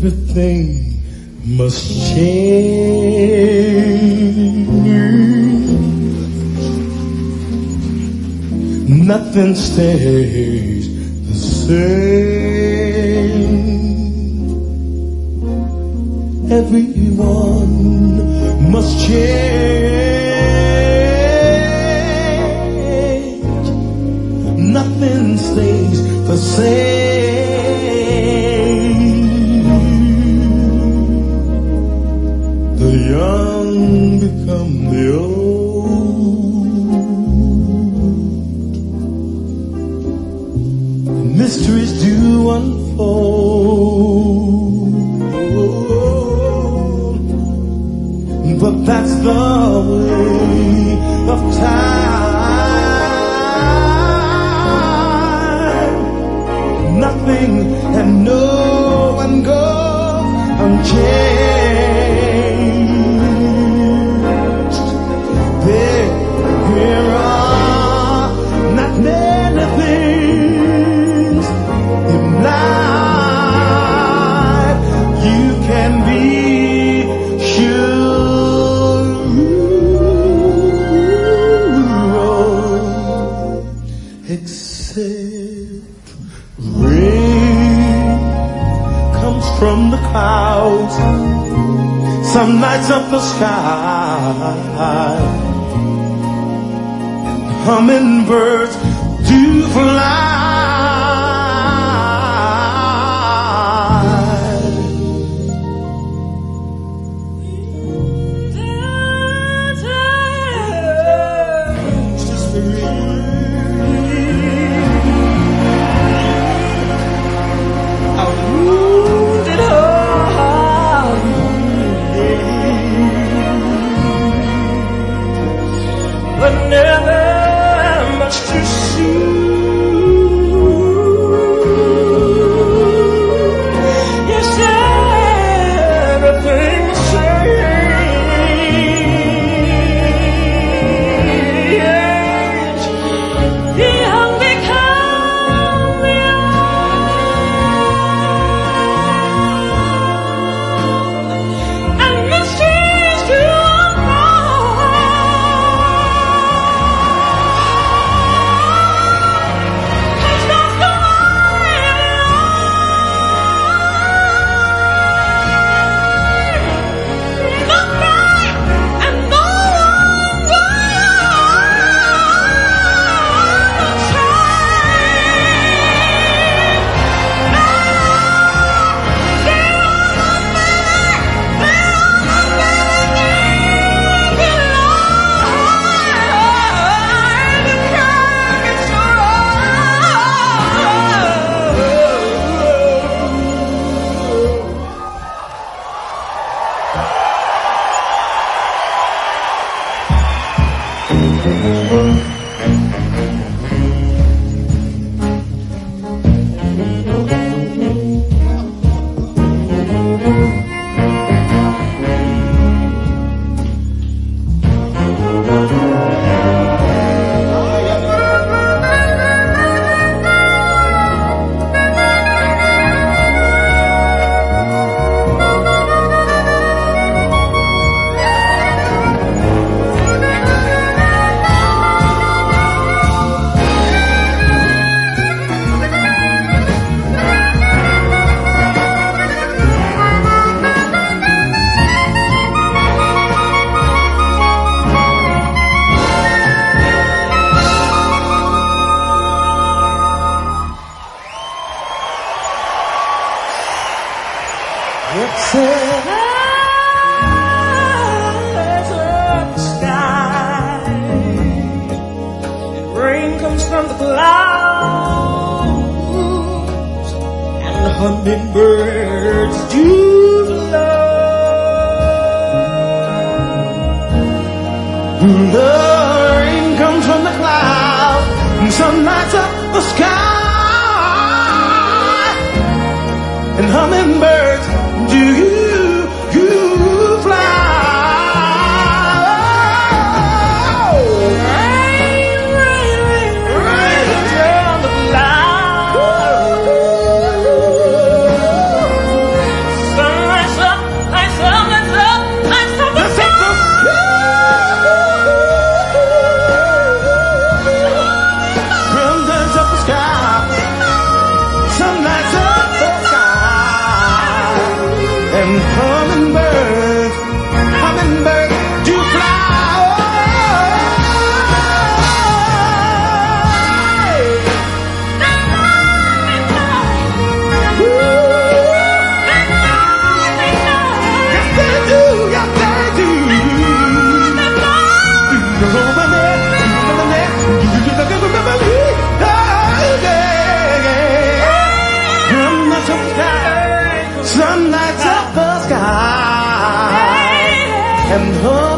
everything must change. Nothing stays the same. Everyone must change. Nothing stays the same. The young become the old. Mysteries do unfold, but that's the way of time. Nothing and no one goes unchanged. There are not many things in life you can be sure, except rain comes from the clouds, some lights up the sky, and hummingbirds do fly. But never much too soon. Yes, everything the same. The young become the old, and mysteries do from the clouds, and the hummingbirds do fly. The rain comes from the clouds, and sun lights up the sky, and hummingbirds do fly. Sun and hold